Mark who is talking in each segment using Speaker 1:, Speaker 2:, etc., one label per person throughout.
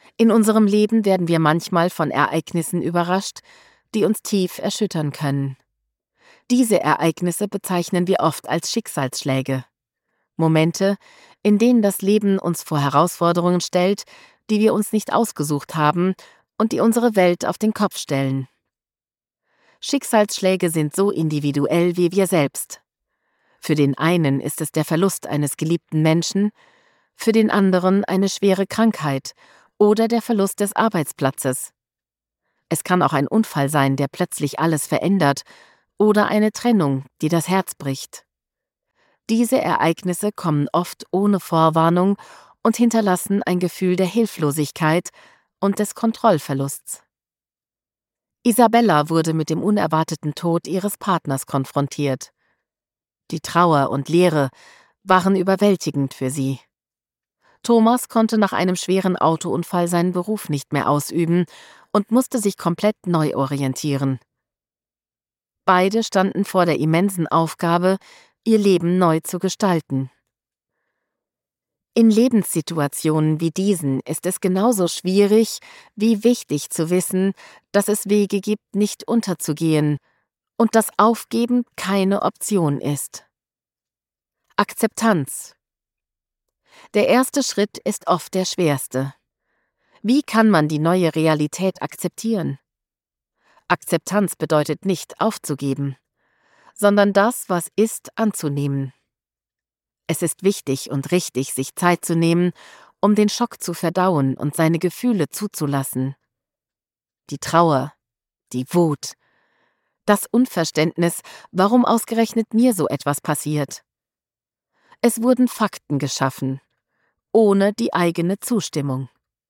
Speaker 1: In unserem Leben werden wir manchmal von Ereignissen überrascht, die uns tief erschüttern können. Diese Ereignisse bezeichnen wir oft als Schicksalsschläge. Momente, in denen das Leben uns vor Herausforderungen stellt, die wir uns nicht ausgesucht haben und die unsere Welt auf den Kopf stellen. Schicksalsschläge sind so individuell wie wir selbst. Für den einen ist es der Verlust eines geliebten Menschen, für den anderen eine schwere Krankheit oder der Verlust des Arbeitsplatzes. Es kann auch ein Unfall sein, der plötzlich alles verändert, oder eine Trennung, die das Herz bricht. Diese Ereignisse kommen oft ohne Vorwarnung und hinterlassen ein Gefühl der Hilflosigkeit und des Kontrollverlusts. Isabella wurde mit dem unerwarteten Tod ihres Partners konfrontiert. Die Trauer und Leere waren überwältigend für sie. Thomas konnte nach einem schweren Autounfall seinen Beruf nicht mehr ausüben und musste sich komplett neu orientieren. Beide standen vor der immensen Aufgabe, ihr Leben neu zu gestalten. In Lebenssituationen wie diesen ist es genauso schwierig wie wichtig zu wissen, dass es Wege gibt, nicht unterzugehen und dass Aufgeben keine Option ist. Akzeptanz. Der erste Schritt ist oft der schwerste. Wie kann man die neue Realität akzeptieren? Akzeptanz bedeutet nicht aufzugeben, sondern das, was ist, anzunehmen. Es ist wichtig und richtig, sich Zeit zu nehmen, um den Schock zu verdauen und seine Gefühle zuzulassen. Die Trauer, die Wut, das Unverständnis, warum ausgerechnet mir so etwas passiert. Es wurden Fakten geschaffen, ohne die eigene Zustimmung.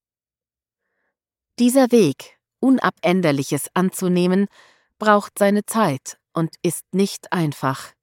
Speaker 1: Dieser Weg, Unabänderliches anzunehmen, braucht seine Zeit und ist nicht einfach.